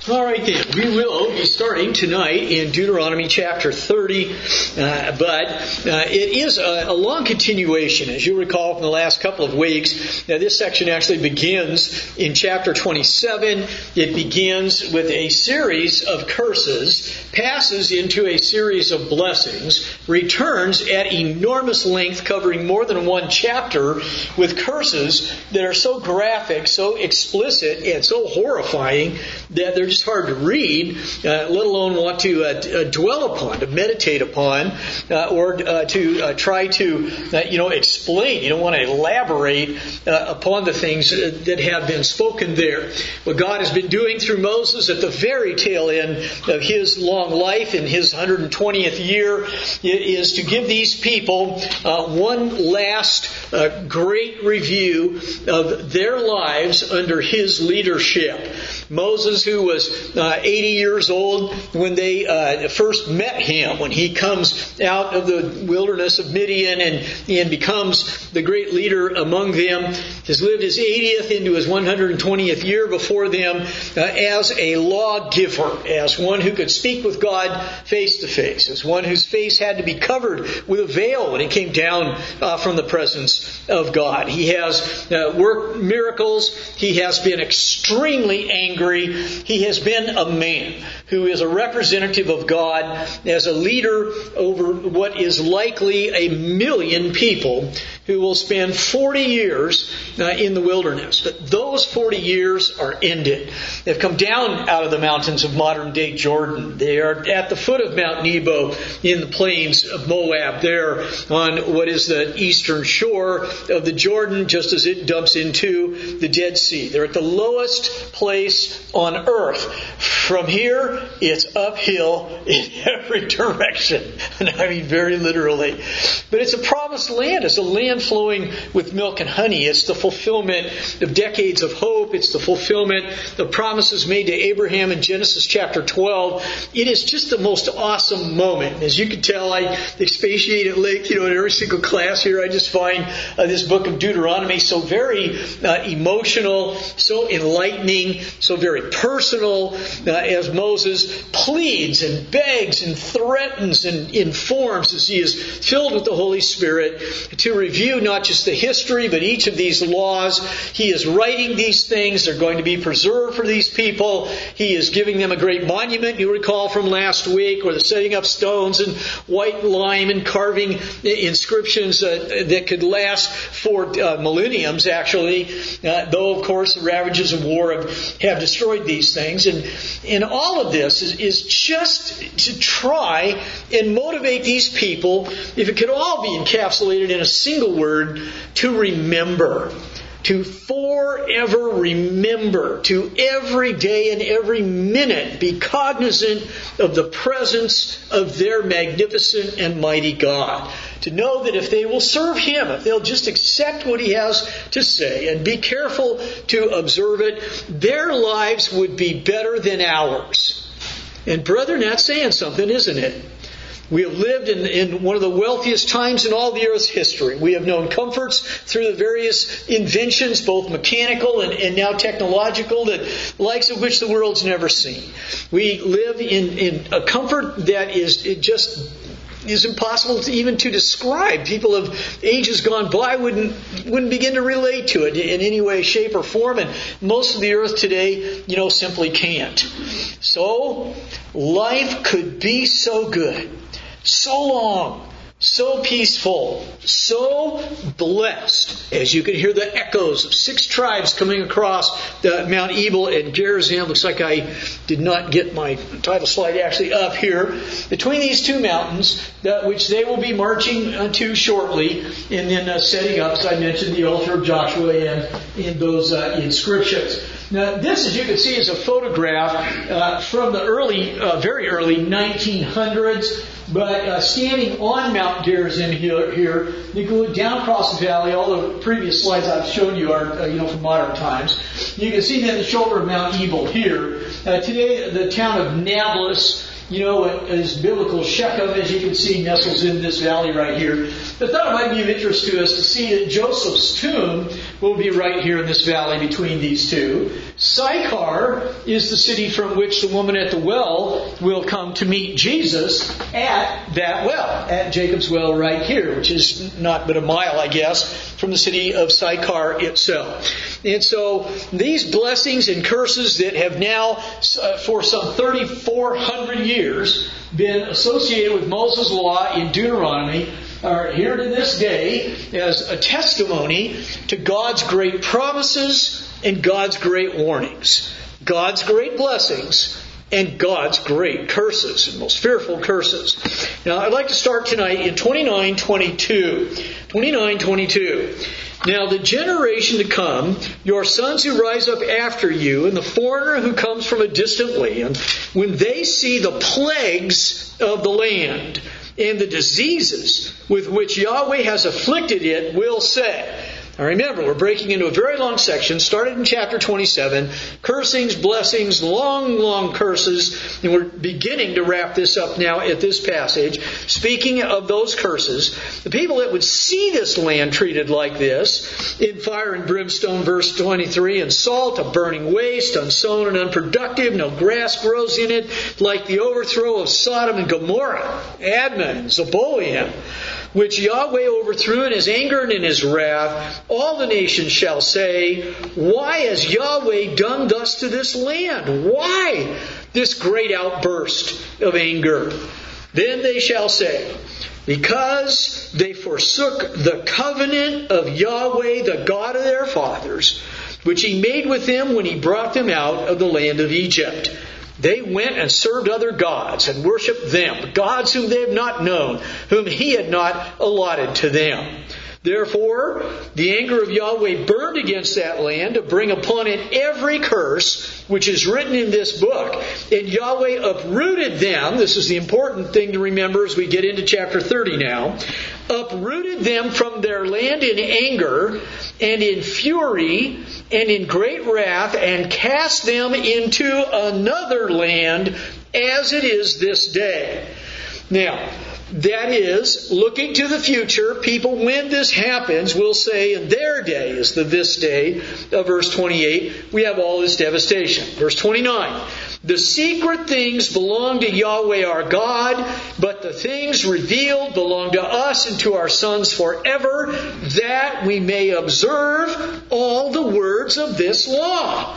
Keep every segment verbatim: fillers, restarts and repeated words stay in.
All right then, we will be starting tonight in Deuteronomy chapter thirty, uh, but uh, it is a, a long continuation. As you recall from the last couple of weeks, uh, this section actually begins in chapter twenty-seven. It begins with a series of curses, passes into a series of blessings, returns at enormous length, covering more than one chapter, with curses that are so graphic, so explicit, and so horrifying that they're just hard to read, uh, let alone want to uh, d- uh, dwell upon, to meditate upon, uh, or uh, to uh, try to, uh, you know, explain. You don't want to elaborate uh, upon the things that have been spoken there. What God has been doing through Moses at the very tail end of his long life, in his one hundred twentieth year, is to give these people uh, one last uh, great review of their lives under his leadership. Moses, who was uh, eighty years old when they uh, first met him, when he comes out of the wilderness of Midian and, and becomes the great leader among them, has lived his eightieth into his one hundred twentieth year before them uh, as a lawgiver, as one who could speak with God face to face, as one whose face had to be covered with a veil when he came down uh, from the presence of God. He has uh, worked miracles. He has been extremely angry. He has been a man who is a representative of God as a leader over what is likely a million people who will spend forty years uh, in the wilderness. But those forty years are ended. They've come down out of the mountains of modern-day Jordan. They are at the foot of Mount Nebo in the plains of Moab, there on what is the eastern shore of the Jordan, just as it dumps into the Dead Sea. They're at the lowest place on earth. From here, it's uphill in every direction. And I mean very literally. But it's a promised land. It's a land flowing with milk and honey. It's the fulfillment of decades of hope. It's the fulfillment of promises made to Abraham in Genesis chapter twelve. It is just the most awesome moment. As you can tell, I expatiate at length, you know, in every single class here. I just find uh, this book of Deuteronomy so very uh, emotional, so enlightening, so very personal, uh, as Moses pleads and begs and threatens and informs as he is filled with the Holy Spirit to review not just the history, but each of these laws. He is writing these things. They're going to be preserved for these people. He is giving them a great monument, you recall from last week, where they're setting up stones and white lime and carving inscriptions uh, that could last for uh, millenniums, actually, uh, though, of course, the ravages of war have, have destroyed these things. And, and all of this is, is just to try and motivate these people, if it could all be encapsulated in a single word, to remember. To forever remember, to every day and every minute be cognizant of the presence of their magnificent and mighty God. To know that if they will serve Him, if they'll just accept what He has to say and be careful to observe it, their lives would be better than ours. And brethren, that's saying something, isn't it? We have lived in, in one of the wealthiest times in all the earth's history. We have known comforts through the various inventions, both mechanical and, and now technological, that likes of which the world's never seen. We live in, in a comfort that is it just is impossible to even to describe. People of ages gone by wouldn't wouldn't begin to relate to it in any way, shape, or form, and most of the earth today, you know, simply can't. So, life could be so good, so long, so peaceful, so blessed, as you can hear the echoes of six tribes coming across the Mount Ebal and Gerizim. Looks like I did not get my title slide actually up here. Between these two mountains, uh, which they will be marching uh, to shortly, and then uh, setting up, as I mentioned, the altar of Joshua and in those uh, inscriptions. Now, this, as you can see, is a photograph uh, from the early, uh, very early nineteen hundreds. But uh, standing on Mount Gerizim here, here, you can look down across the valley. All the previous slides I've shown you are, uh, you know, from modern times. You can see that the shoulder of Mount Ebal here. Uh, today, the town of Nablus You know what is biblical Shechem, as you can see, nestles in this valley right here. But I thought it might be of interest to us to see that Joseph's tomb will be right here in this valley between these two. Sychar is the city from which the woman at the well will come to meet Jesus at that well, at Jacob's well right here, which is not but a mile, I guess, from the city of Sychar itself. And so these blessings and curses that have now, uh, for some thirty-four hundred years, been associated with Moses' law in Deuteronomy are here to this day as a testimony to God's great promises and God's great warnings. God's great blessings and God's great curses, and most fearful curses. Now, I'd like to start tonight in twenty-nine twenty-two. twenty-nine twenty-two. Now the generation to come, your sons who rise up after you, and the foreigner who comes from a distant land, when they see the plagues of the land and the diseases with which Yahweh has afflicted it, will say. Now remember, we're breaking into a very long section, started in chapter twenty-seven, cursings, blessings, long, long curses, and we're beginning to wrap this up now at this passage. Speaking of those curses, the people that would see this land treated like this, in fire and brimstone, verse twenty-three, and salt, a burning waste, unsown and unproductive, no grass grows in it, like the overthrow of Sodom and Gomorrah, Admah and Zeboiim, which Yahweh overthrew in His anger and in His wrath. All the nations shall say, why has Yahweh done thus to this land? Why this great outburst of anger? Then they shall say, because they forsook the covenant of Yahweh, the God of their fathers, which He made with them when He brought them out of the land of Egypt. They went and served other gods and worshipped them, gods whom they have not known, whom He had not allotted to them. Therefore, the anger of Yahweh burned against that land to bring upon it every curse which is written in this book. And Yahweh uprooted them. This is the important thing to remember as we get into chapter thirty now. Uprooted them from their land in anger and in fury and in great wrath, and cast them into another land as it is this day. Now, that is, looking to the future, people, when this happens, will say in their day, is the this day of verse twenty-eight, we have all this devastation. Verse twenty-nine, the secret things belong to Yahweh our God, but the things revealed belong to us and to our sons forever, that we may observe all the words of this law.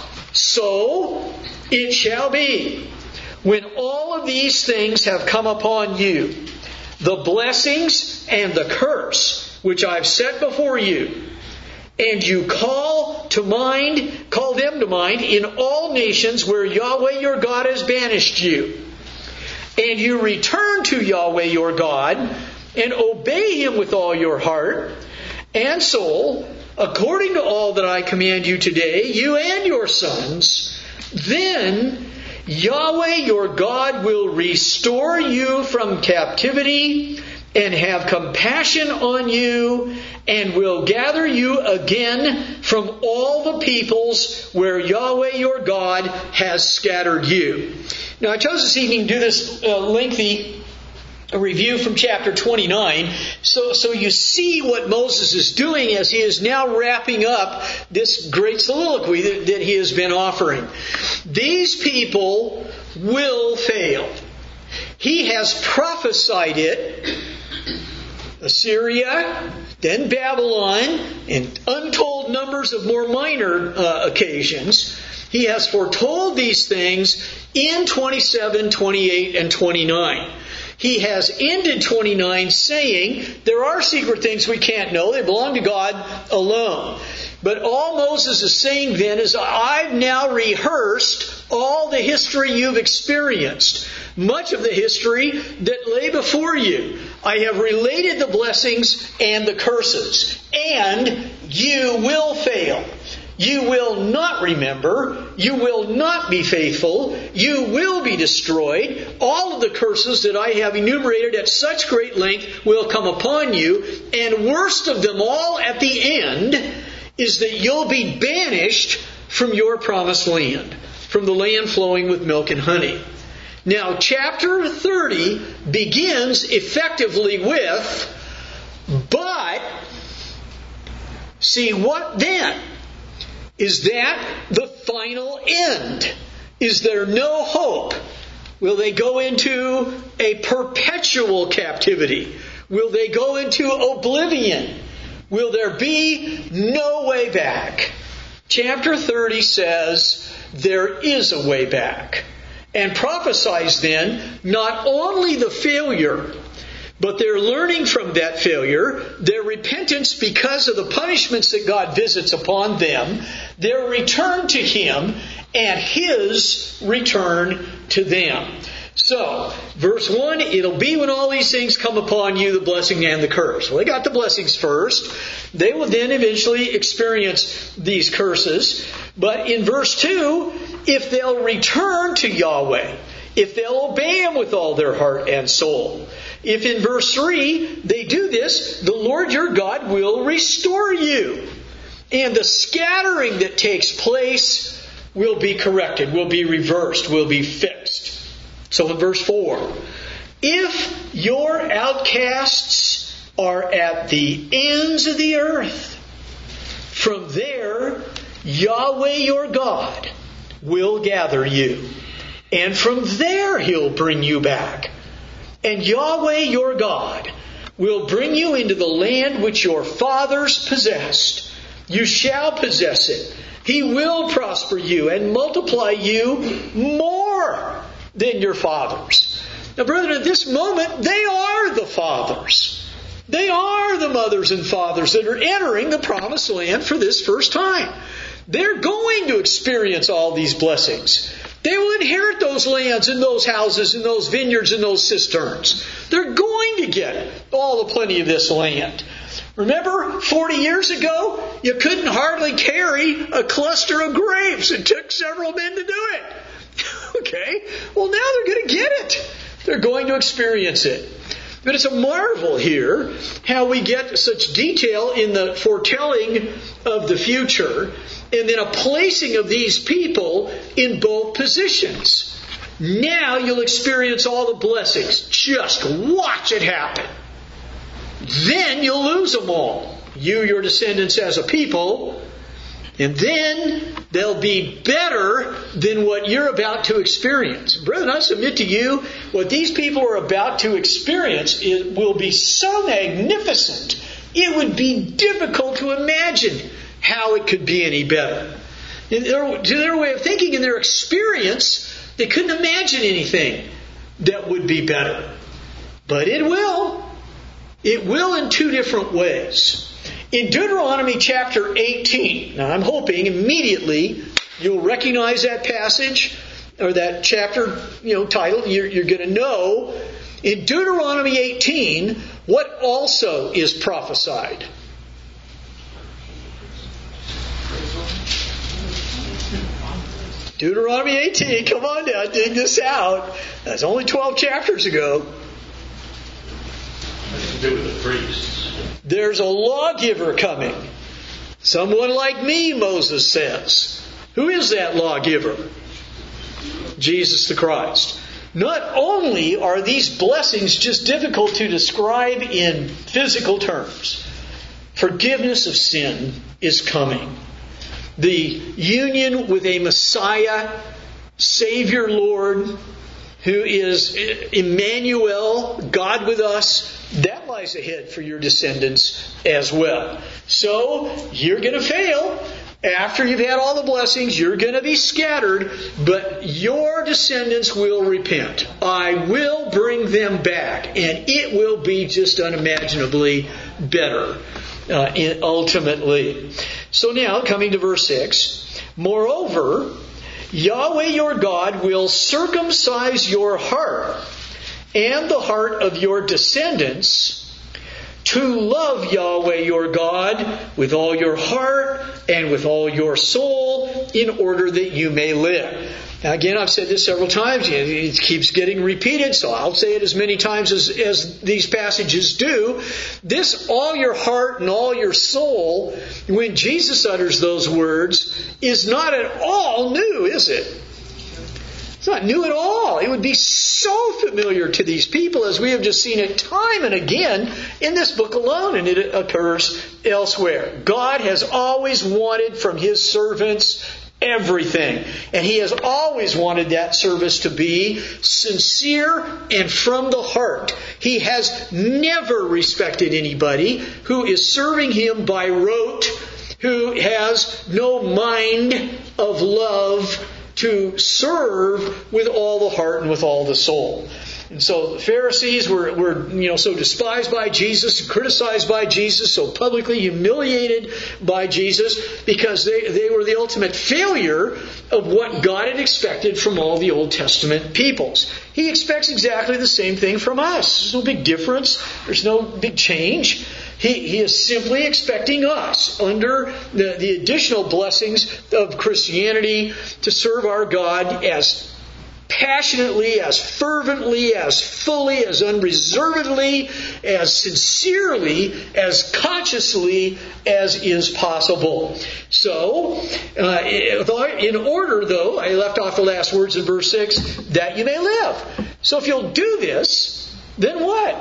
So it shall be, when all of these things have come upon you, the blessings and the curse which I've set before you, and you call to mind, call them to mind in all nations where Yahweh your God has banished you, and you return to Yahweh your God and obey Him with all your heart and soul, according to all that I command you today, you and your sons, then Yahweh your God will restore you from captivity and have compassion on you, and will gather you again from all the peoples where Yahweh your God has scattered you. Now, I chose this evening to do this uh, lengthy review from chapter twenty-nine, so, so you see what Moses is doing as he is now wrapping up this great soliloquy that, that he has been offering. These people will fail. He has prophesied it. Assyria, then Babylon, and untold numbers of more minor uh, occasions. He has foretold these things in twenty-seven, twenty-eight, and twenty-nine. He has ended twenty-nine saying, there are secret things we can't know. They belong to God alone. But all Moses is saying then is, I've now rehearsed all the history you've experienced. Much of the history that lay before you. I have related the blessings and the curses. And you will fail. You will not remember. You will not be faithful. You will be destroyed. All of the curses that I have enumerated at such great length will come upon you. And worst of them all at the end is that you'll be banished from your promised land, from the land flowing with milk and honey. Now, chapter thirty begins effectively with, but, see, what then? Is that the final end? Is there no hope? Will they go into a perpetual captivity? Will they go into oblivion? Will there be no way back? Chapter thirty says there is a way back, and prophesies then not only the failure, but they're learning from that failure, their repentance because of the punishments that God visits upon them, their return to Him, and His return to them. So, verse one, it'll be when all these things come upon you, the blessing and the curse. Well, they got the blessings first. They will then eventually experience these curses. But in verse two, if they'll return to Yahweh, if they'll obey Him with all their heart and soul, if in verse three they do this, the Lord your God will restore you. And the scattering that takes place will be corrected, will be reversed, will be fixed. So in verse four, if your outcasts are at the ends of the earth, from there Yahweh your God will gather you, and from there He'll bring you back. And Yahweh your God will bring you into the land which your fathers possessed. You shall possess it. He will prosper you and multiply you more than your fathers. Now, brethren, at this moment, they are the fathers. They are the mothers and fathers that are entering the promised land for this first time. They're going to experience all these blessings. They will inherit those lands and those houses and those vineyards and those cisterns. They're going to get all the plenty of this land. Remember, forty years ago, you couldn't hardly carry a cluster of grapes. It took several men to do it. Okay, well now they're going to get it. They're going to experience it. But it's a marvel here how we get such detail in the foretelling of the future and then a placing of these people in both positions. Now you'll experience all the blessings. Just watch it happen. Then you'll lose them all. You, your descendants as a people. And then they'll be better than what you're about to experience. Brethren, I submit to you, what these people are about to experience it will be so magnificent, it would be difficult to imagine how it could be any better. In their, to their way of thinking, in their experience, they couldn't imagine anything that would be better. But it will. It will in two different ways. In Deuteronomy chapter eighteen, now I'm hoping immediately you'll recognize that passage or that chapter, you know, title. You're, you're going to know in Deuteronomy eighteen what also is prophesied. Deuteronomy eighteen, come on now, dig this out. That's only twelve chapters ago. Nothing to do with the priests. There's a lawgiver coming. Someone like me, Moses says. Who is that lawgiver? Jesus the Christ. Not only are these blessings just difficult to describe in physical terms, forgiveness of sin is coming. The union with a Messiah, Savior Lord, who is Emmanuel, God with us, that lies ahead for your descendants as well. So, you're going to fail. After you've had all the blessings, you're going to be scattered, but your descendants will repent. I will bring them back, and it will be just unimaginably better uh, ultimately. So now, coming to verse six, moreover, Yahweh your God will circumcise your heart and the heart of your descendants to love Yahweh your God with all your heart and with all your soul in order that you may live. Now again, I've said this several times. It keeps getting repeated, so I'll say it as many times as, as these passages do. This all your heart and all your soul, when Jesus utters those words, is not at all new, is it? It's not new at all. It would be so familiar to these people, as we have just seen it time and again in this book alone, and it occurs elsewhere. God has always wanted from His servants everything. And He has always wanted that service to be sincere and from the heart. He has never respected anybody who is serving Him by rote, who has no mind of love to serve with all the heart and with all the soul. And so the Pharisees were, were you know, so despised by Jesus, criticized by Jesus, so publicly humiliated by Jesus, because they, they were the ultimate failure of what God had expected from all the Old Testament peoples. He expects exactly the same thing from us. There's no big difference. There's no big change. He, he is simply expecting us, under the, the additional blessings of Christianity, to serve our God as passionately, as fervently, as fully, as unreservedly, as sincerely, as consciously as is possible. So, uh, in order, though, I left off the last words in verse six, that you may live. So if you'll do this, then what?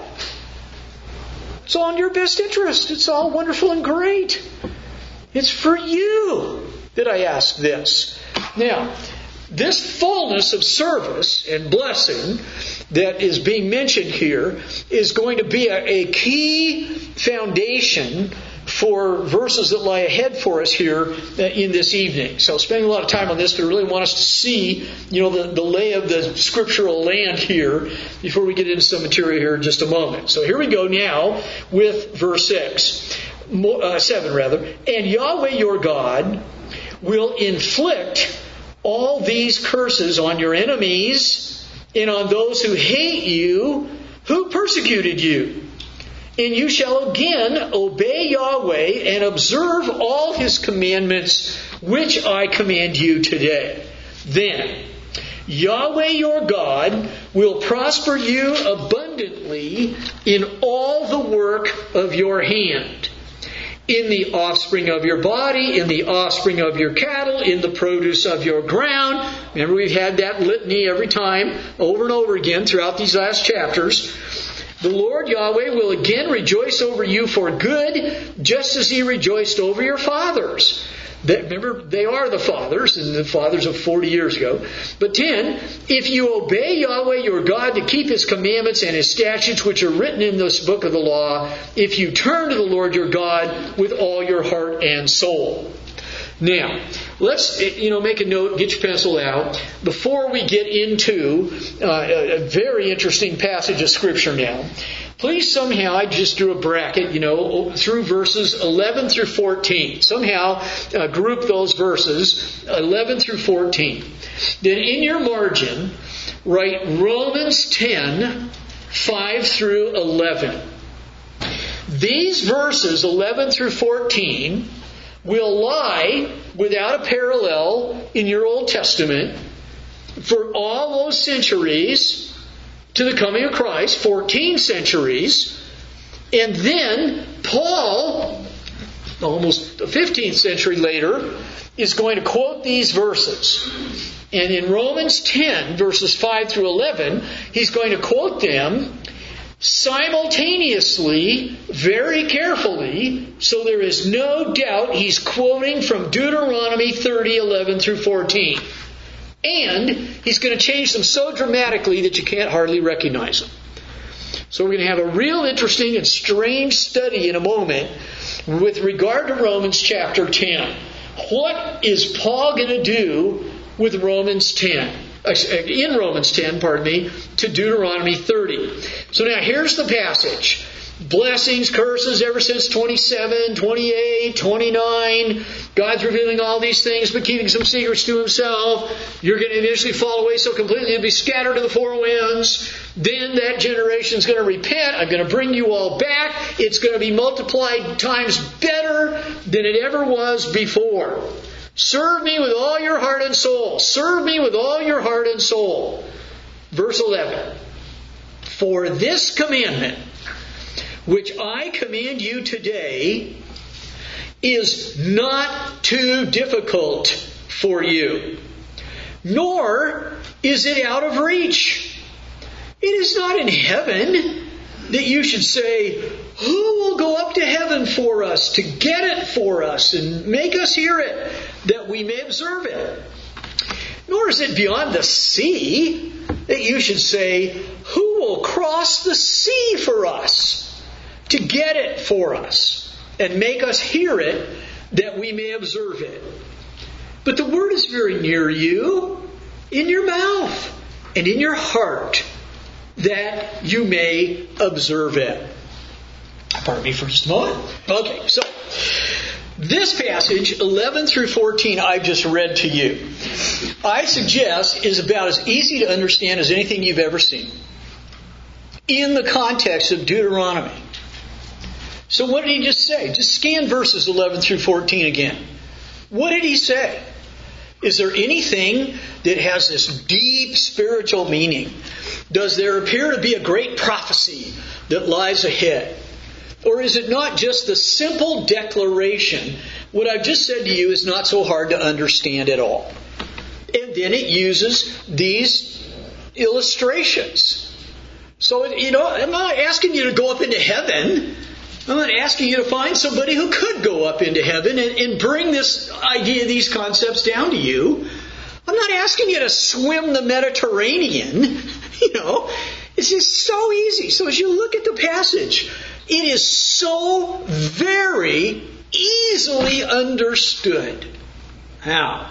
It's all in your best interest. It's all wonderful and great. It's for you that I ask this. Now, this fullness of service and blessing that is being mentioned here is going to be a, a key foundation for verses that lie ahead for us here in this evening. So spending a lot of time on this, but I really want us to see, you know, the, the lay of the scriptural land here before we get into some material here in just a moment. So here we go now with verse six, uh, seven rather. And Yahweh your God will inflict all these curses on your enemies and on those who hate you, who persecuted you. And you shall again obey Yahweh and observe all His commandments, which I command you today. Then Yahweh your God will prosper you abundantly in all the work of your hand, in the offspring of your body, in the offspring of your cattle, in the produce of your ground. Remember, we've had that litany every time, over and over again throughout these last chapters. The Lord Yahweh will again rejoice over you for good, just as He rejoiced over your fathers. That, remember, they are the fathers, and the fathers of forty years ago. But ten, if you obey Yahweh your God to keep His commandments and His statutes which are written in this book of the law, if you turn to the Lord your God with all your heart and soul. Now, let's you know make a note, get your pencil out, before we get into uh, a very interesting passage of Scripture now. Please somehow, I just drew a bracket, you know, through verses eleven through fourteen. Somehow uh, group those verses, eleven through fourteen. Then in your margin, write Romans ten, five through eleven. These verses, eleven through fourteen, will lie without a parallel in your Old Testament for all those centuries to the coming of Christ, fourteen centuries. And then Paul, almost the fifteenth century later, is going to quote these verses. And in Romans ten, verses five through eleven, he's going to quote them simultaneously, very carefully, so there is no doubt he's quoting from Deuteronomy thirty, eleven through fourteen. And he's going to change them so dramatically that you can't hardly recognize them. So we're going to have a real interesting and strange study in a moment with regard to Romans chapter ten. What is Paul going to do with Romans ten? In Romans ten, pardon me, to Deuteronomy thirty. So now here's the passage. Blessings, curses ever since twenty-seven, twenty-eight, twenty-nine. God's revealing all these things but keeping some secrets to Himself. You're going to eventually fall away so completely you'll be scattered to the four winds. Then that generation's going to repent. I'm going to bring you all back. It's going to be multiplied times better than it ever was before. Serve me with all your heart and soul. Serve me with all your heart and soul. Verse eleven. For this commandment, which I command you today, is not too difficult for you. nor is it out of reach. It is not in heaven that you should say, who will go up to heaven for us, to get it for us, and make us hear it, that we may observe it? Nor is it beyond the sea that you should say, who will cross the sea for us, to get it for us, and make us hear it, that we may observe it? But the word is very near you, in your mouth and in your heart, that you may observe it. Pardon me for just a moment. Okay, so this passage, eleven through fourteen, I've just read to you, I suggest is about as easy to understand as anything you've ever seen in the context of Deuteronomy. So what did he just say? Just scan verses eleven through fourteen again. What did he say? Is there anything that has this deep spiritual meaning? Does there appear to be a great prophecy that lies ahead? Or is it not just the simple declaration? What I've just said to you is not so hard to understand at all. And then it uses these illustrations. So, you know, I'm not asking you to go up into heaven. I'm not asking you to find somebody who could go up into heaven and, and bring this idea, these concepts down to you. I'm not asking you to swim the Mediterranean. You know, it's just so easy. So as you look at the passage, it is so very easily understood. Now,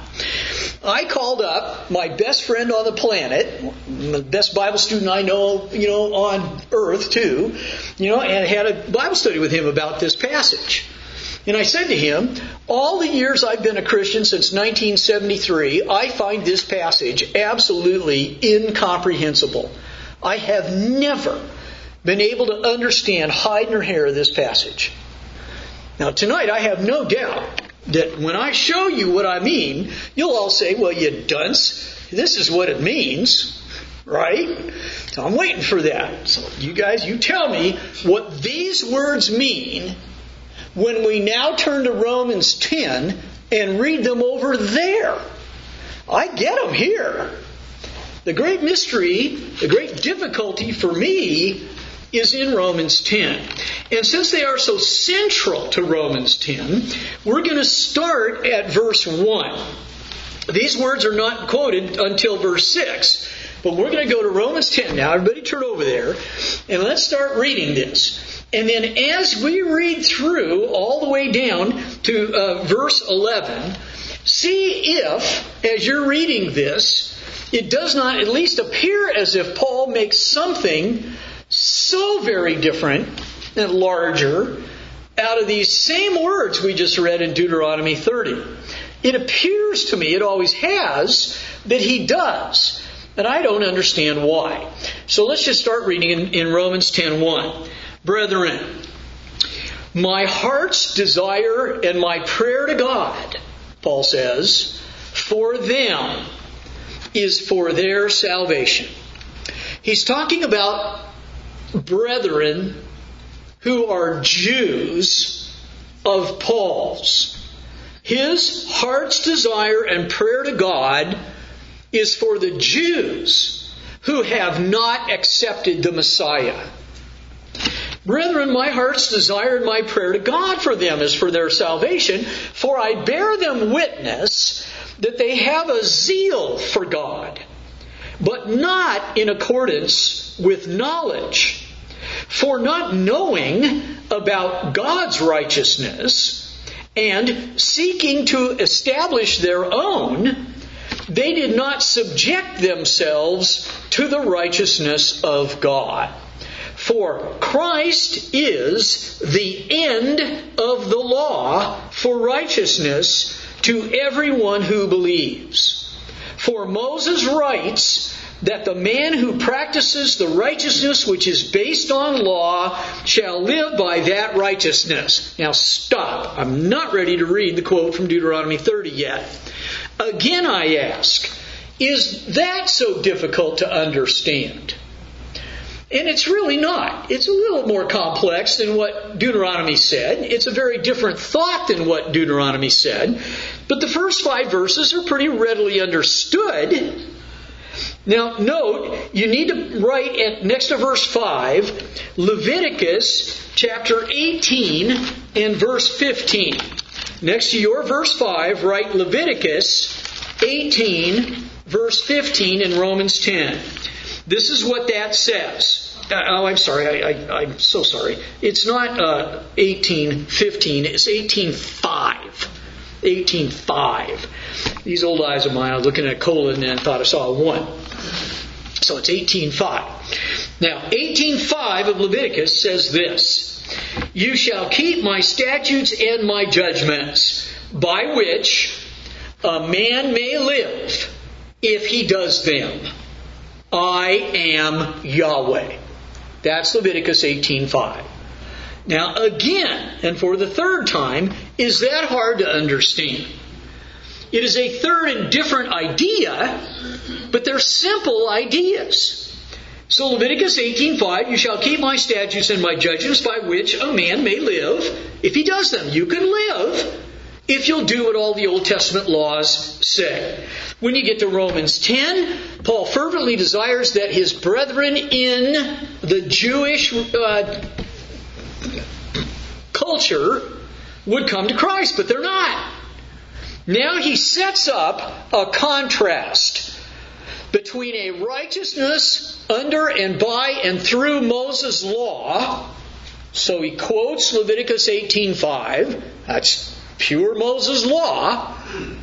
I called up my best friend on the planet, the best Bible student I know, you know, on earth too, you know, and had a Bible study with him about this passage. And I said to him, all the years I've been a Christian since nineteen seventy-three, I find this passage absolutely incomprehensible. I have never been able to understand hide nor hair of this passage. Now tonight I have no doubt that when I show you what I mean, you'll all say, well, you dunce, this is what it means, right? So I'm waiting for that. So you guys, you tell me what these words mean when we now turn to Romans ten and read them over there. I get them here. The great mystery, the great difficulty for me is in Romans ten. And since they are so central to Romans ten, we're going to start at verse one. These words are not quoted until verse six, but we're going to go to Romans ten now. Everybody turn over there, and let's start reading this. And then as we read through all the way down to uh, verse eleven, see if, as you're reading this, it does not at least appear as if Paul makes something so very different and larger out of these same words we just read in Deuteronomy thirty. It appears to me, it always has, that he does. And I don't understand why. So let's just start reading in, in Romans ten one. Brethren, my heart's desire and my prayer to God, Paul says, for them is for their salvation. He's talking about brethren who are Jews of Paul's. His heart's desire and prayer to God is for the Jews who have not accepted the Messiah. Brethren, my heart's desire and my prayer to God for them is for their salvation, for I bear them witness that they have a zeal for God, but not in accordance with knowledge. For not knowing about God's righteousness and seeking to establish their own, they did not subject themselves to the righteousness of God. For Christ is the end of the law for righteousness to everyone who believes. For Moses writes that the man who practices the righteousness which is based on law shall live by that righteousness. Now stop. I'm not ready to read the quote from Deuteronomy thirty yet. Again I ask, is that so difficult to understand? And it's really not. It's a little more complex than what Deuteronomy said. It's a very different thought than what Deuteronomy said. But the first five verses are pretty readily understood. Now, note, you need to write at next to verse five, Leviticus chapter eighteen and verse fifteen. Next to your verse five, write Leviticus eighteen, verse fifteen in Romans ten. This is what that says. Uh, oh, I'm sorry. I, I, I'm so sorry. It's not uh, eighteen fifteen. It's eighteen five. eighteen five. These old eyes of mine, I was looking at a colon and thought I saw a one. So it's eighteen five. Now, eighteen five of Leviticus says this: "You shall keep my statutes and my judgments, by which a man may live if he does them. I am Yahweh." That's Leviticus eighteen five. Now again, and for the third time, is that hard to understand? It is a third and different idea, but they're simple ideas. So Leviticus eighteen five, "You shall keep my statutes and my judgments, by which a man may live if he does them." You can live if you'll do what all the Old Testament laws say. When you get to Romans ten, Paul fervently desires that his brethren in the Jewish uh, culture would come to Christ, but they're not. Now he sets up a contrast between a righteousness under and by and through Moses' law. So he quotes Leviticus eighteen five. That's pure Moses' law.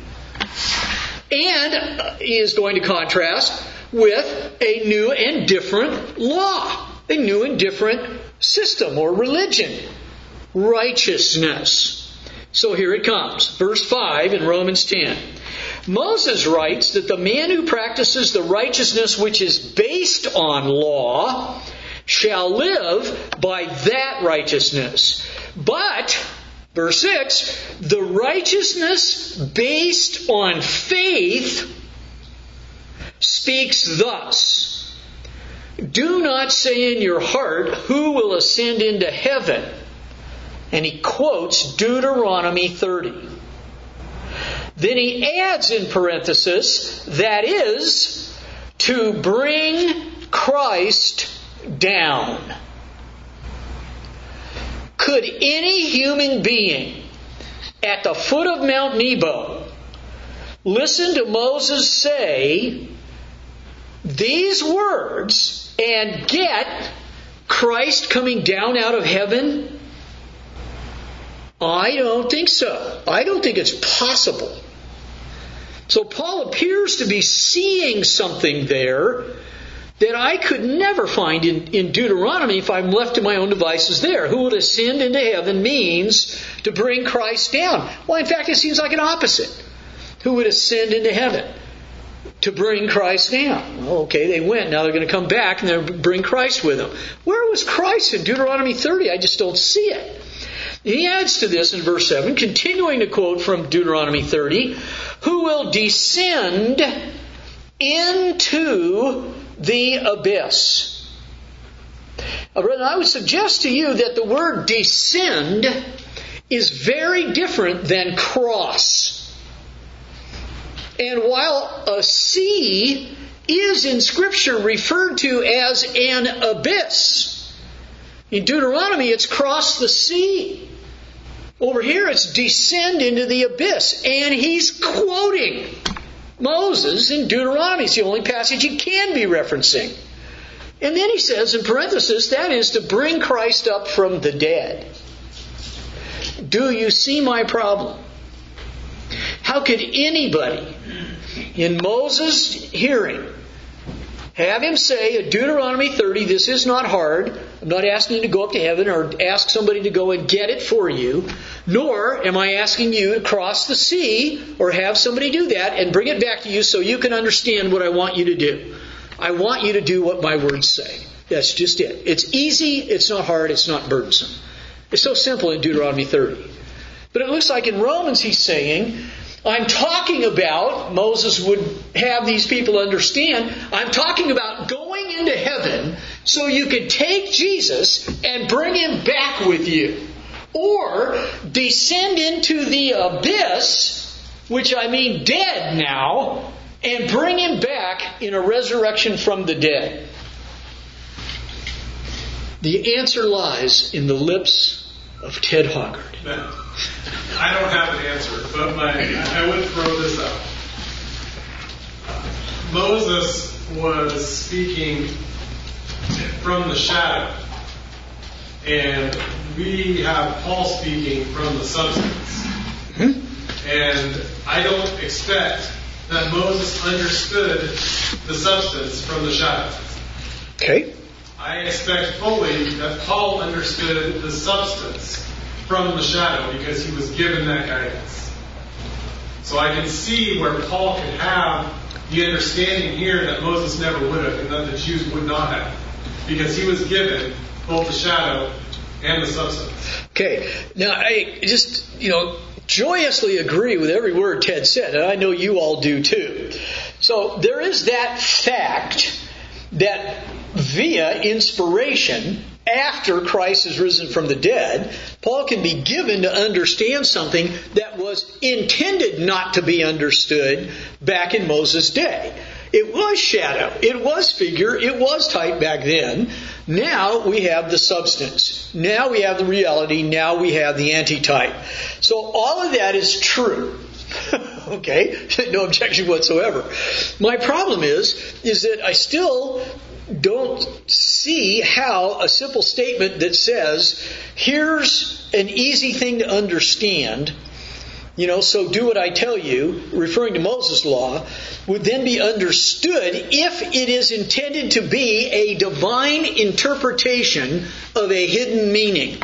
And he is going to contrast with a new and different law. A new and different system or religion. Righteousness. So here it comes. Verse five in Romans ten. "Moses writes that the man who practices the righteousness which is based on law shall live by that righteousness. But," verse six, "the righteousness based on faith speaks thus. Do not say in your heart, who will ascend into heaven?" And he quotes Deuteronomy thirty. Then he adds in parenthesis, "that is, to bring Christ down." Could any human being at the foot of Mount Nebo listen to Moses say these words and get Christ coming down out of heaven? I don't think so. I don't think it's possible. So Paul appears to be seeing something there that I could never find in, in Deuteronomy if I'm left to my own devices there. Who would ascend into heaven means to bring Christ down. Well, in fact, it seems like an opposite. Who would ascend into heaven? To bring Christ down. Well, okay, they went. Now they're going to come back and they'll bring Christ with them. Where was Christ in Deuteronomy thirty? I just don't see it. He adds to this in verse seven, continuing to quote from Deuteronomy thirty, "who will descend into the abyss." Now, brethren, I would suggest to you that the word descend is very different than cross. And while a sea is in Scripture referred to as an abyss, in Deuteronomy it's cross the sea. Over here it's descend into the abyss. And he's quoting Moses in Deuteronomy. It's the only passage he can be referencing. And then he says in parenthesis, that is to bring Christ up from the dead. Do you see my problem? How could anybody in Moses' hearing have him say in Deuteronomy thirty, this is not hard. I'm not asking you to go up to heaven or ask somebody to go and get it for you. Nor am I asking you to cross the sea or have somebody do that and bring it back to you so you can understand what I want you to do. I want you to do what my words say. That's just it. It's easy. It's not hard. It's not burdensome. It's so simple in Deuteronomy thirty. But it looks like in Romans he's saying, I'm talking about, Moses would have these people understand, I'm talking about going into heaven so you could take Jesus and bring him back with you. Or descend into the abyss which I mean dead now, and bring him back in a resurrection from the dead? The answer lies in the lips of Ted Hoggard. No, I don't have an answer, but my, I would throw this out. Moses was speaking from the shadow, and we have Paul speaking from the substance. Mm-hmm. And I don't expect that Moses understood the substance from the shadow. Okay. I expect fully that Paul understood the substance from the shadow because he was given that guidance. So I can see where Paul could have the understanding here that Moses never would have and that the Jews would not have, because he was given both the shadow and the substance. Okay. Now, I just, you know, joyously agree with every word Ted said, and I know you all do too. So there is that fact that via inspiration, after Christ is risen from the dead, Paul can be given to understand something that was intended not to be understood back in Moses' day. It was shadow, it was figure, it was type back then. Now we have the substance. Now we have the reality. Now we have the antitype. So all of that is true. Okay? No objection whatsoever. My problem is, is that I still don't see how a simple statement that says, here's an easy thing to understand, you know, so do what I tell you, referring to Moses' law, would then be understood if it is intended to be a divine interpretation of a hidden meaning.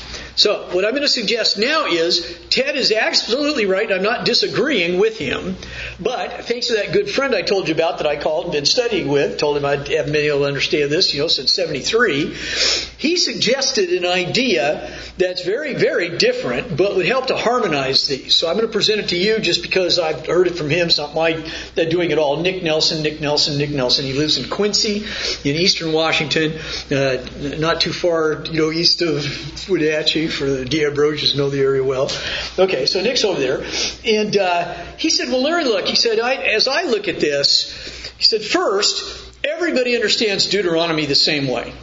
So what I'm going to suggest now is Ted is absolutely right. I'm not disagreeing with him. But thanks to that good friend I told you about that I called and been studying with, told him I'd have been able to understand this, you know, since seventy-three, he suggested an idea that's very, very different, but would help to harmonize these. So I'm going to present it to you just because I've heard it from him, something like they're doing it all. Nick Nelson, Nick Nelson, Nick Nelson. He lives in Quincy in eastern Washington, uh, not too far, you know, east of Wenatchee, for the D'Ambrosius know the area well. Okay, so Nick's over there. And uh, he said, well, Larry, look, he said, I, as I look at this, he said, first, everybody understands Deuteronomy the same way.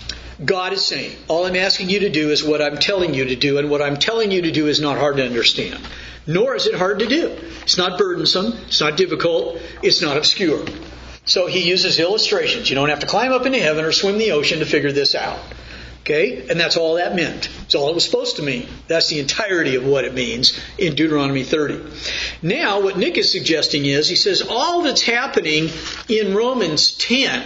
God is saying, all I'm asking you to do is what I'm telling you to do, and what I'm telling you to do is not hard to understand. Nor is it hard to do. It's not burdensome. It's not difficult. It's not obscure. So he uses illustrations. You don't have to climb up into heaven or swim the ocean to figure this out. Okay? And that's all that meant. That's all it was supposed to mean. That's the entirety of what it means in Deuteronomy thirty. Now, what Nick is suggesting is, he says, all that's happening in Romans ten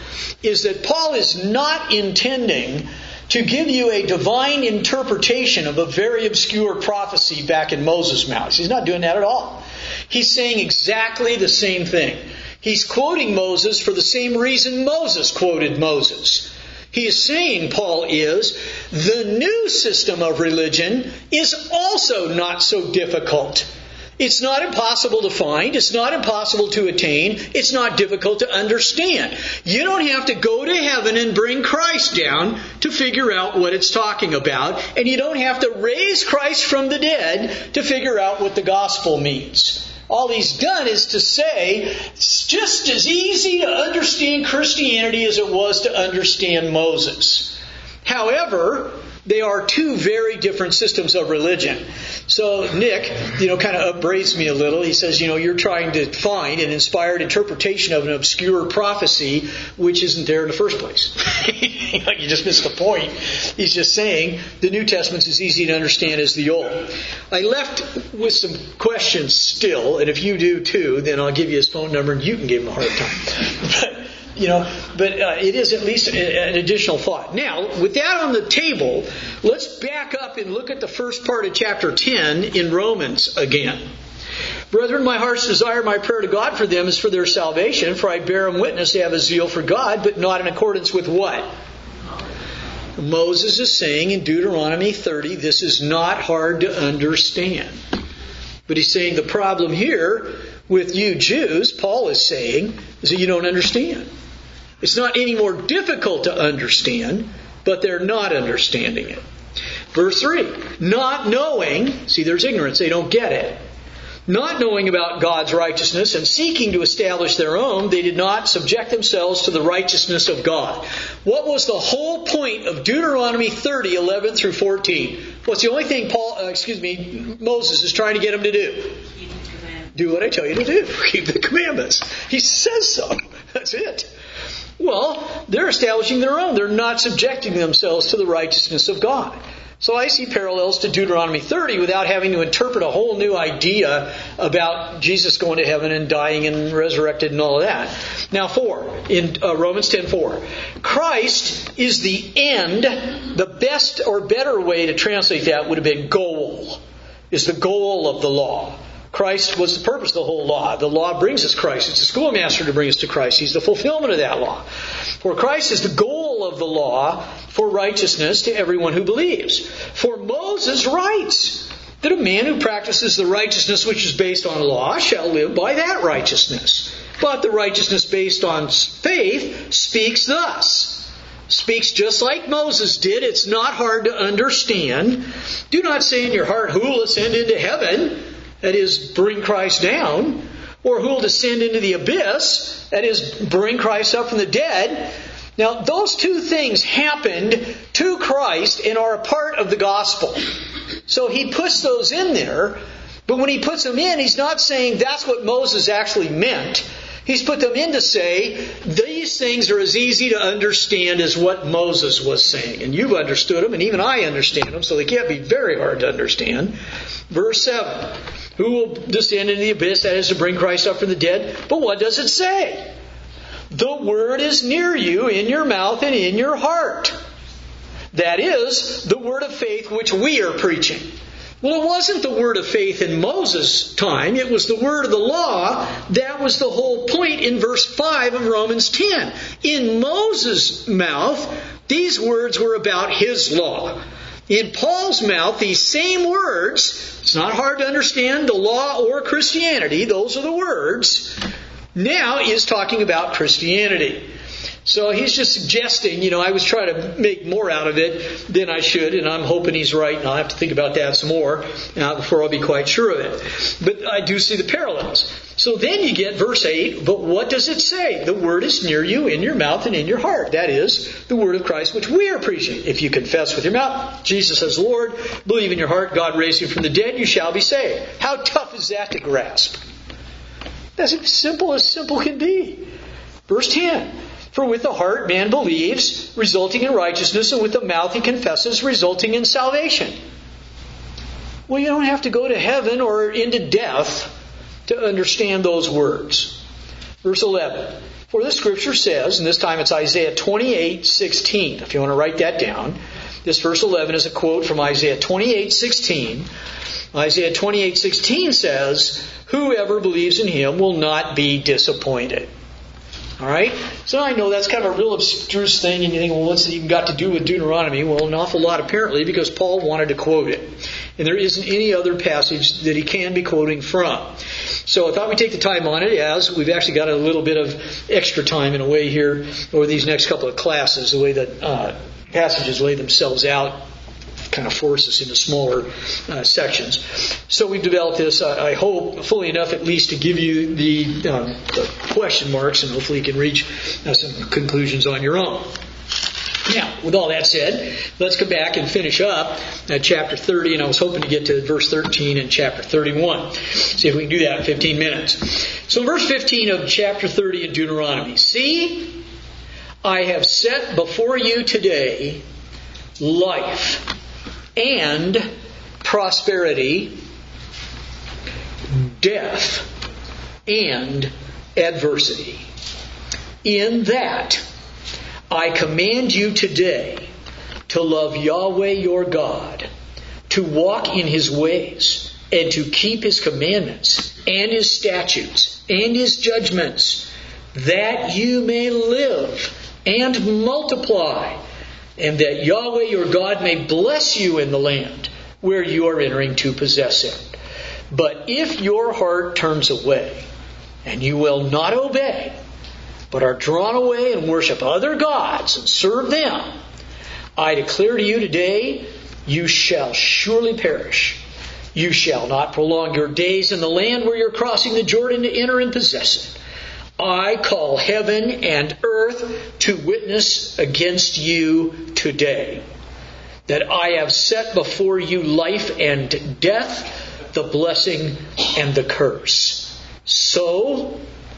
is that Paul is not intending to give you a divine interpretation of a very obscure prophecy back in Moses' mouth. He's not doing that at all. He's saying exactly the same thing. He's quoting Moses for the same reason Moses quoted Moses. He is saying, Paul is, the new system of religion is also not so difficult. It's not impossible to find. It's not impossible to attain. It's not difficult to understand. You don't have to go to heaven and bring Christ down to figure out what it's talking about. And you don't have to raise Christ from the dead to figure out what the gospel means. All he's done is to say, it's just as easy to understand Christianity as it was to understand Moses. However, they are two very different systems of religion. So Nick, you know, kind of upbraids me a little. He says, you know, you're trying to find an inspired interpretation of an obscure prophecy which isn't there in the first place. You just missed the point. He's just saying the New Testament's as easy to understand as the Old. I left with some questions still, and if you do too, then I'll give you his phone number and you can give him a hard time. But, you know, but uh, it is at least an additional thought. Now, with that on the table, let's back up and look at the first part of chapter ten in Romans again. Brethren, my heart's desire, my prayer to God for them is for their salvation, for I bear them witness to have a zeal for God, but not in accordance with what? Moses is saying in Deuteronomy thirty, this is not hard to understand. But he's saying the problem here with you Jews, Paul is saying, is that you don't understand. It's not any more difficult to understand, but they're not understanding it. Verse three, not knowing, see there's ignorance, they don't get it. Not knowing about God's righteousness and seeking to establish their own, they did not subject themselves to the righteousness of God. What was the whole point of Deuteronomy thirty, eleven through fourteen? What's the only thing Paul, uh, excuse me, Moses is trying to get them to do? Do what I tell you to do. Keep the commandments. He says so. That's it. Well, they're establishing their own. They're not subjecting themselves to the righteousness of God. So I see parallels to Deuteronomy thirty without having to interpret a whole new idea about Jesus going to heaven and dying and resurrected and all of that. Now, four, in uh, Romans ten four. Christ is the end. The best or better way to translate that would have been goal. Is the goal of the law. Christ was the purpose of the whole law. The law brings us Christ. It's the schoolmaster to bring us to Christ. He's the fulfillment of that law. For Christ is the goal of the law for righteousness to everyone who believes. For Moses writes that a man who practices the righteousness which is based on law shall live by that righteousness. But the righteousness based on faith speaks thus. Speaks just like Moses did. It's not hard to understand. Do not say in your heart, who will ascend into heaven? That is, bring Christ down. Or who will descend into the abyss? That is, bring Christ up from the dead. Now, those two things happened to Christ and are a part of the gospel. So he puts those in there, but when he puts them in, he's not saying that's what Moses actually meant. He's put them in to say, these things are as easy to understand as what Moses was saying. And you've understood them, and even I understand them, so they can't be very hard to understand. Verse seven. Who will descend into the abyss? That is to bring Christ up from the dead. But what does it say? The word is near you, in your mouth and in your heart. That is, the word of faith which we are preaching. Well, it wasn't the word of faith in Moses' time. It was the word of the law. That was the whole point in verse five of Romans ten. In Moses' mouth, these words were about his law. In Paul's mouth, these same words, it's not hard to understand the law or Christianity, those are the words, now is talking about Christianity. So he's just suggesting, you know, I was trying to make more out of it than I should, and I'm hoping he's right, and I'll have to think about that some more uh, before I'll be quite sure of it. But I do see the parallels. So then you get verse eight, but what does it say? The word is near you, in your mouth and in your heart. That is, the word of Christ which we are preaching. If you confess with your mouth, Jesus as Lord, believe in your heart, God raised him from the dead, you shall be saved. How tough is that to grasp? That's as simple as simple can be. Verse ten. For with the heart man believes, resulting in righteousness, and with the mouth he confesses, resulting in salvation. Well, you don't have to go to heaven or into death to understand those words. Verse eleven. For the Scripture says, and this time it's Isaiah twenty-eight sixteen. If you want to write that down, this verse eleven is a quote from Isaiah twenty-eight sixteen. Isaiah twenty-eight sixteen says, whoever believes in him will not be disappointed. All right? So I know that's kind of a real abstruse thing, and you think, well, what's it even got to do with Deuteronomy? Well, an awful lot apparently, because Paul wanted to quote it. And there isn't any other passage that he can be quoting from. So I thought we'd take the time on it, as we've actually got a little bit of extra time in a way here over these next couple of classes, the way that uh, passages lay themselves out kind of force us into smaller uh, sections. So we've developed this, uh, I hope, fully enough at least to give you the, um, the question marks, and hopefully you can reach uh, some conclusions on your own. Now, with all that said, let's come back and finish up at chapter thirty, and I was hoping to get to verse thirteen in chapter thirty-one. See if we can do that in fifteen minutes. So in verse fifteen of chapter thirty in Deuteronomy, see, I have set before you today life and prosperity, death and adversity. In that I command you today to love Yahweh your God, to walk in His ways, and to keep His commandments, and His statutes, and His judgments, that you may live and multiply, and that Yahweh your God may bless you in the land where you are entering to possess it. But if your heart turns away, and you will not obey, but are drawn away and worship other gods and serve them, I declare to you today, you shall surely perish. You shall not prolong your days in the land where you're crossing the Jordan to enter and possess it. I call heaven and earth to witness against you today, that I have set before you life and death, the blessing and the curse. So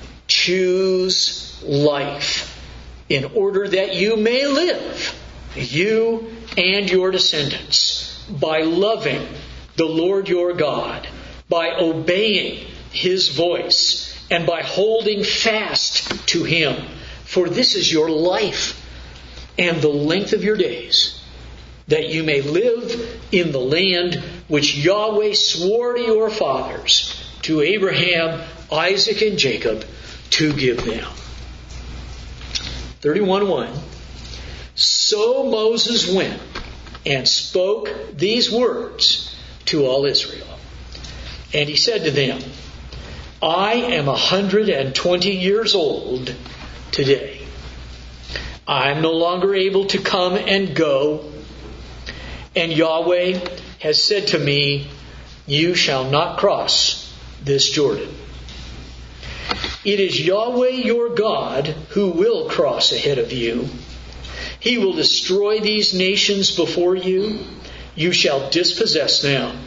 choose life, in order that you may live, you and your descendants, by loving the Lord your God, by obeying His voice, and by holding fast to Him. For this is your life and the length of your days, that you may live in the land which Yahweh swore to your fathers, to Abraham, Isaac, and Jacob, to give them. thirty-one one. So Moses went and spoke these words to all Israel. And he said to them, I am a hundred and twenty years old today. I am no longer able to come and go. And Yahweh has said to me, you shall not cross this Jordan. It is Yahweh your God who will cross ahead of you. He will destroy these nations before you. You shall dispossess them.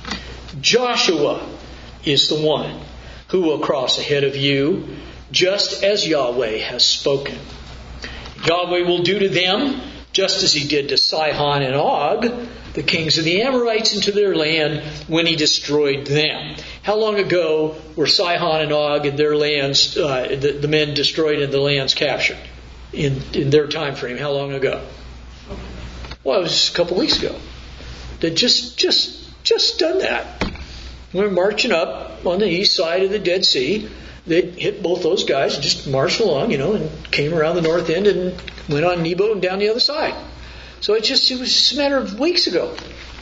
Joshua is the one who will cross ahead of you, just as Yahweh has spoken. Yahweh will do to them just as He did to Sihon and Og, the kings of the Amorites, into their land when He destroyed them. How long ago were Sihon and Og and their lands, uh, the, the men destroyed and the lands captured? In, in their time frame, how long ago? Well, it was a couple weeks ago. They just, just, just done that. We're marching up on the east side of the Dead Sea. They hit both those guys, just marched along, you know, and came around the north end and went on Nebo and down the other side. So it just it was just a matter of weeks ago.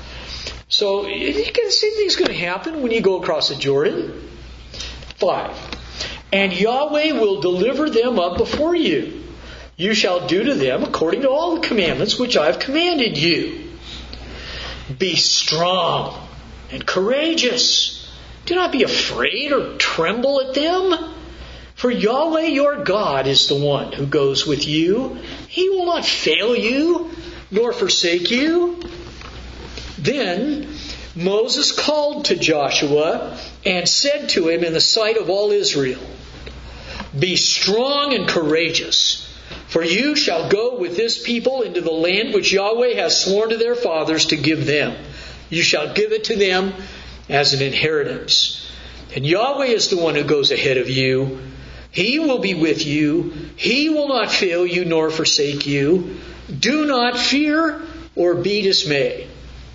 So the same thing's going to happen when you go across the Jordan. Five. And Yahweh will deliver them up before you. You shall do to them according to all the commandments which I have commanded you. Be strong and courageous. Do not be afraid or tremble at them. For Yahweh your God is the one who goes with you. He will not fail you, nor forsake you. Then Moses called to Joshua and said to him in the sight of all Israel, be strong and courageous, for you shall go with this people into the land which Yahweh has sworn to their fathers to give them. You shall give it to them as an inheritance. And Yahweh is the one who goes ahead of you. He will be with you. He will not fail you nor forsake you. Do not fear or be dismayed.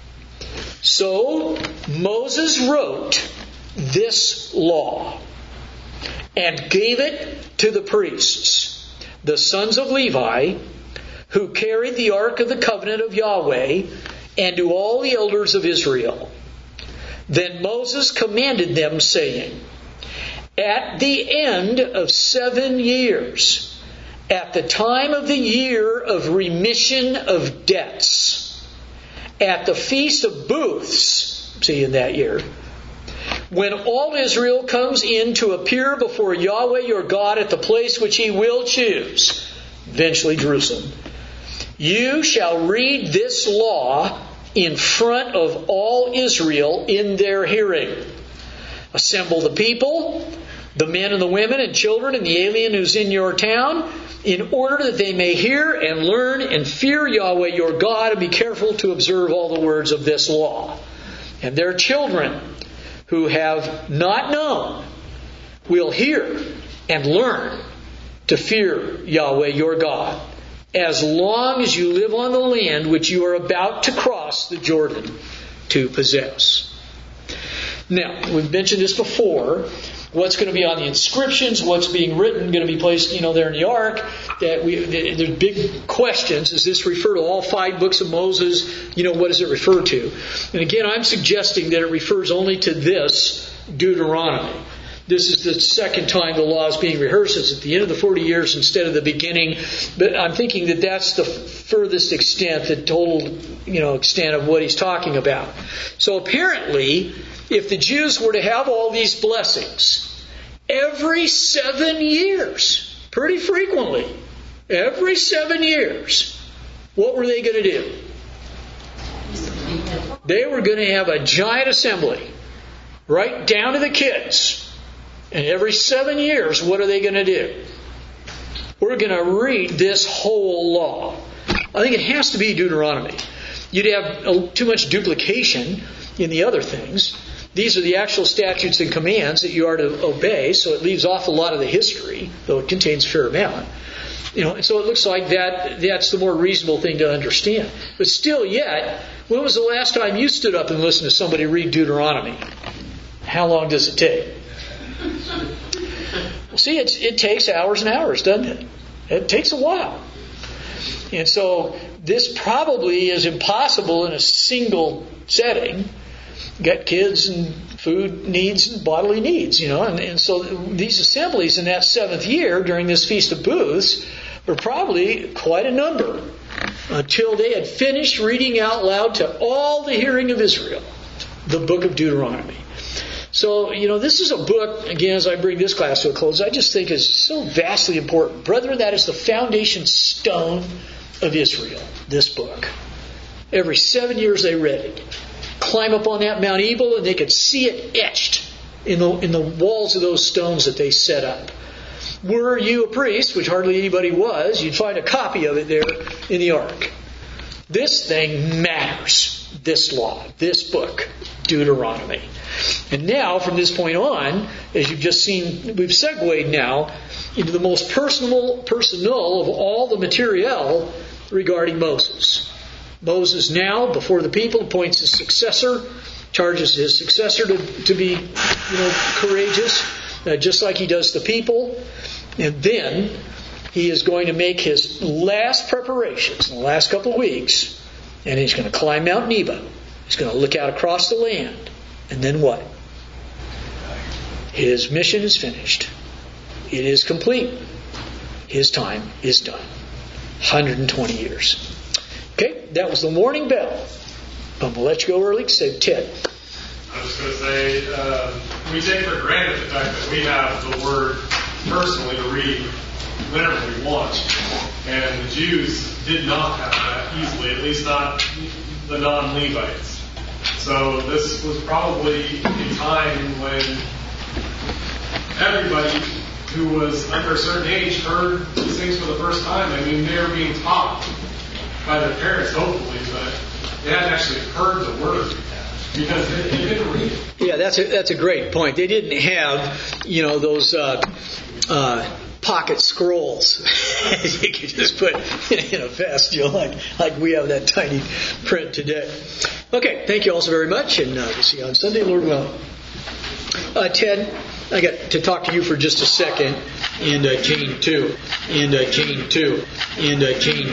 So Moses wrote this law and gave it to the priests, the sons of Levi, who carried the ark of the covenant of Yahweh, and to all the elders of Israel. Then Moses commanded them, saying, at the end of seven years, at the time of the year of remission of debts, at the feast of booths, see in that year, when all Israel comes in to appear before Yahweh your God at the place which He will choose, eventually Jerusalem, you shall read this law in front of all Israel in their hearing. Assemble the people, the men and the women and children and the alien who's in your town, in order that they may hear and learn and fear Yahweh your God and be careful to observe all the words of this law. And their children who have not known will hear and learn to fear Yahweh your God, as long as you live on the land which you are about to cross the Jordan to possess. Now, we've mentioned this before. What's going to be on the inscriptions, what's being written, going to be placed, you know, there in the ark. That we, there's big questions. Does this refer to all five books of Moses? You know, what does it refer to? And again, I'm suggesting that it refers only to this Deuteronomy. This is the second time the law is being rehearsed. It's at the end of the forty years instead of the beginning. But I'm thinking that that's the furthest extent, the total, you know, extent of what he's talking about. So apparently, if the Jews were to have all these blessings every seven years, pretty frequently, every seven years, what were they going to do? They were going to have a giant assembly, right down to the kids. And every seven years, what are they going to do? We're going to read this whole law. I think it has to be Deuteronomy. You'd have too much duplication in the other things. These are the actual statutes and commands that you are to obey, so it leaves off a lot of the history, though it contains a fair amount. You know, and so it looks like that that's the more reasonable thing to understand. But still yet, when was the last time you stood up and listened to somebody read Deuteronomy? How long does it take? Well, see, it's, it takes hours and hours, doesn't it? It takes a while. And so this probably is impossible in a single setting. You got kids and food needs and bodily needs, you know. And, and so these assemblies in that seventh year during this Feast of Booths were probably quite a number until they had finished reading out loud to all the hearing of Israel the book of Deuteronomy. So, you know, this is a book, again, as I bring this class to a close, I just think is so vastly important. Brethren, that is the foundation stone of Israel, this book. Every seven years they read it. Climb up on that Mount Ebal and they could see it etched in the, in the walls of those stones that they set up. Were you a priest, which hardly anybody was, you'd find a copy of it there in the ark. This thing matters. This law, this book, Deuteronomy. And now, from this point on, as you've just seen, we've segued now into the most personal, personal of all the material regarding Moses. Moses now, before the people, appoints his successor, charges his successor to, to be, you know, courageous, uh, just like he does the people. And then he is going to make his last preparations in the last couple of weeks, and he's going to climb Mount Nebo. He's going to look out across the land. And then what? His mission is finished. It is complete. His time is done. one hundred twenty years. Okay, that was the morning bell. I'm going to let you go early to save Ted. I was going to say, uh, we take for granted the fact that we have the Word personally to read whenever we want. And the Jews did not have that easily, at least not the non-Levites. So this was probably a time when everybody who was under a certain age heard these things for the first time. I mean, they were being taught by their parents, hopefully, but they hadn't actually heard the Word because they, they didn't read it. Yeah, that's a, that's a great point. They didn't have, you know, those uh, uh, pocket scrolls you could just put in a vest, you know, like, like we have that tiny print today. Okay, thank you all so very much, and uh, we'll see you on Sunday, Lord willing. Uh, Ted, I got to talk to you for just a second, and uh, Jane too, and uh, Jane too, and uh, Jane